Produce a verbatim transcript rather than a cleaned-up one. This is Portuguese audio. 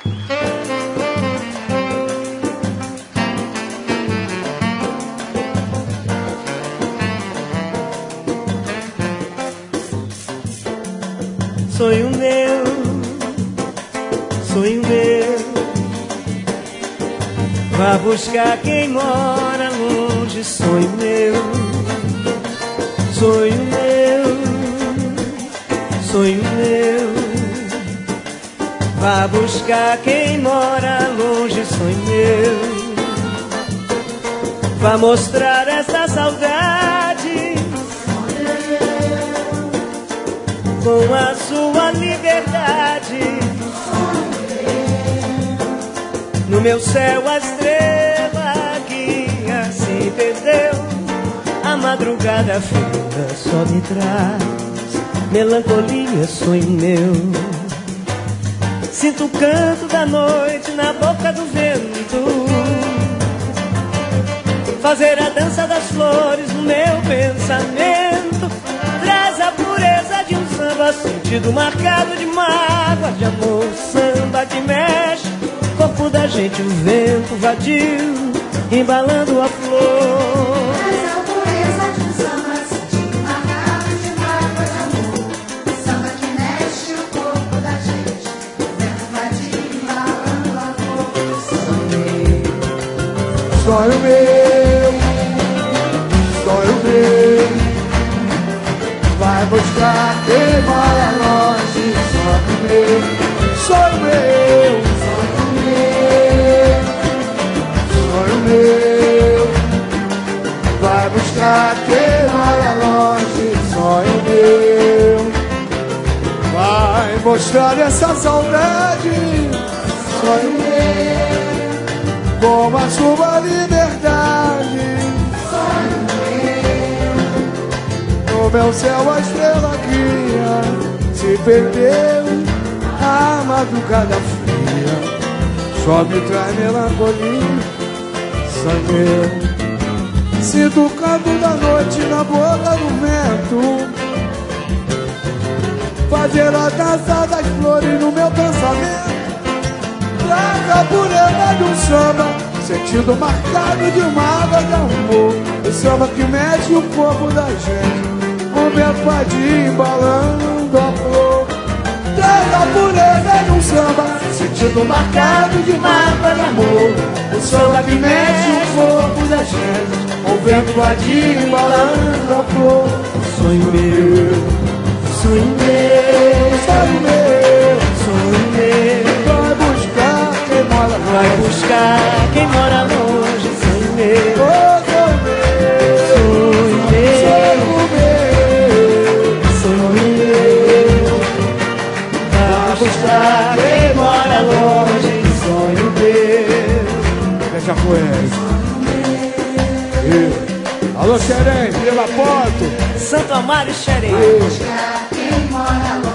Sonho meu, sonho meu, vá buscar quem mora longe. Sonho meu, sonho meu, sonho meu, vá buscar quem mora longe. Sonho meu, vá mostrar essa saudade com a sua liberdade. No meu céu a estrela que assim perdeu. A madrugada fria só me traz melancolia. Sonho meu, sinto o canto da noite na boca do vento, fazer a dança das flores no meu pensamento. Traz a pureza de um samba, sentido marcado de mágoa, de amor. Samba que mexe o corpo da gente, o vento vadio embalando a flor. Traz a pureza de um samba, sentido marcado de mágoa, de amor. Samba que mexe o corpo da gente, o vento vadio embalando a flor. Sonho meu, sonho meu, vai buscar quem mora longe. Sonho meu, sonho meu, sonho meu, sonho meu, vai buscar quem mora longe. Sonho meu, vai mostrar essa saudade. Sonho meu, como a sua liberdade. No meu céu a estrela guia se perdeu. A madrugada fria só me traz melancolia. Sonhei, sinto o canto da noite na boca do vento, fazer a dança das flores no meu pensamento. Traz a pureza de um samba, sentido marcado de mágoa, de amor. O samba que mexe o corpo da gente, o vento vadio embalando a flor. Traz a pureza de um samba, sentido marcado de mágoa, de amor. O samba que mexe o corpo da gente, o vento vadio embalando a flor. Sonho meu, sonho meu, Sonho meu, sonho meu, vai buscar quem mora longe. vai buscar quem mora longe. Sonho meu, Oh, sonho meu, sonho meu, sonho meu, sonho meu, vai buscar quem mora longe. Sonho meu, deixa com ele. Alô, Xerém, pela foto. Santo Amaro e Xerém. Buscar quem mora longe.